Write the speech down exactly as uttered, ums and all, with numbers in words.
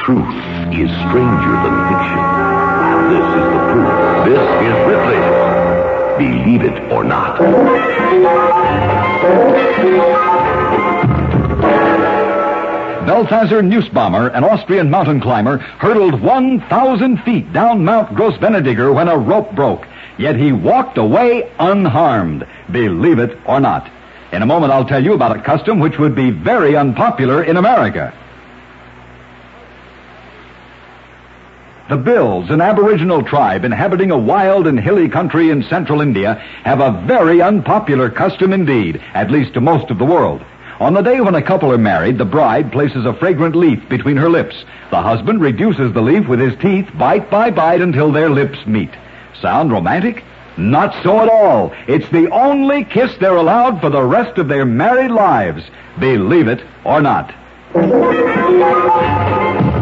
truth is stranger than fiction. And this is the proof. This is Ripley. Believe it or not. Balthasar Nussbaumer, an Austrian mountain climber, hurtled one thousand feet down Mount Grossbenediger when a rope broke. Yet he walked away unharmed. Believe it or not. In a moment, I'll tell you about a custom which would be very unpopular in America. The Bhils, an aboriginal tribe inhabiting a wild and hilly country in central India, have a very unpopular custom indeed, at least to most of the world. On the day when a couple are married, the bride places a fragrant leaf between her lips. The husband reduces the leaf with his teeth, bite by bite, until their lips meet. Sound romantic? Not so at all. It's the only kiss they're allowed for the rest of their married lives. Believe it or not.